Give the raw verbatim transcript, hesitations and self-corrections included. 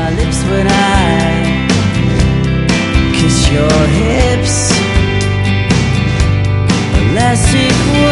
my lips when I kiss your hips. Elastic